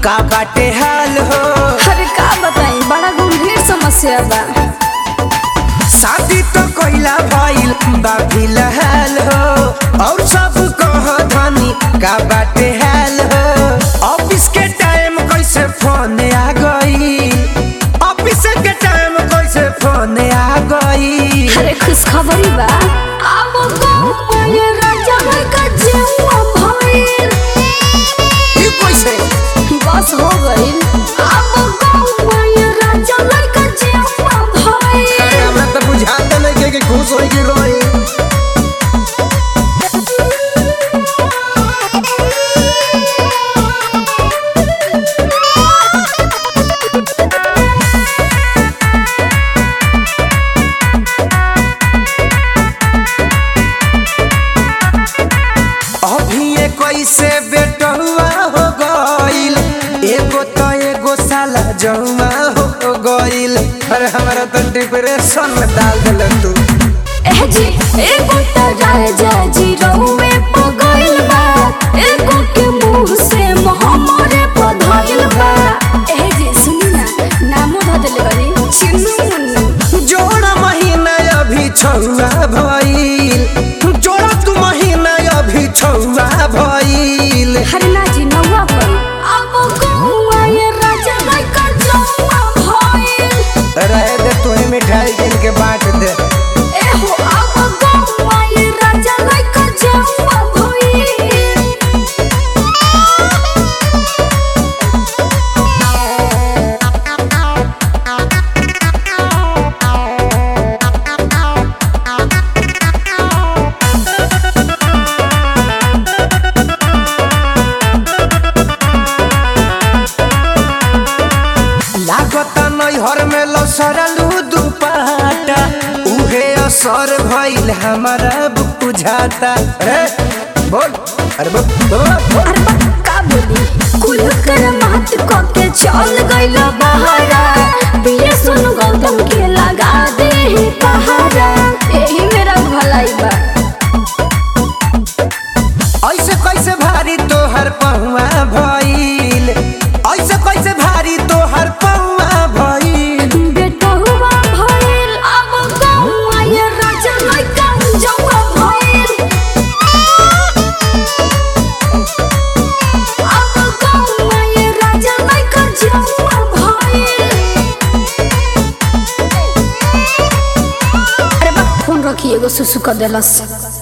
का बाटे हाल हो। अरे का बताई बड़ा गंभीर समस्या बा। शादी तो कोइला भइल बा फिलहाल हो और सब कह धनी का बाटे हाल हो। ऑफिस के टाइम कैसे फोन आ गई, ऑफिस के टाइम कैसे फोन आ गई। अरे खुशखबरी बा अब ये राजा का जीवा भइल। ये कैसे बस हो गइल अब ये राजा का जीवा भइल। अरे हमरा तो बुझाते नहीं कि खुश होई कि रोई। कैसे बेटहुआ हो गइल, एगो तो एगो साला जहुआ हो गइल। अरे हमारा तो डिप्रेशन में डाल दिल तू। ए जी एगो तो राजा जी रहुए पगइल बा, एगो के मुंह से हमरे पधइल बा। ए जी सुनी ना नामो बदल गनी चिन्नू। जोड़ा महीना अभी छुआ भइल, जोड़ा तू महीना अभी छुआ भइल। हरना जी नौवा पर अब गौवा ये राजा का जौवा भइल। रहे दे तू ही मिठाई किन के बांट दे। ए हो अब गौवा ये राजा का जौवा भइल। लागता नैहर में लसरलू दुपट्टा, उहे असर भइल हमारा बुझाता। अरे बोल, अरे बोल। अरे बा का बोली कुल कर मात को के चल गइल बहारा। बिये सुन गौतम के लगा दे पहारा। एही मेरा भलाई बा। ऐसे कैसे भारी तोहर पहुआ भइल, ऐसे कैसे भारी तोहर पहुआ भइल। बेटहुआ भइल अब गौवा ये राजा लइका जौवा भइल। अब गौवा ये राजा लइका जौवा भइल। अरे बा फोन रखिए एगो सुसु कर देलस।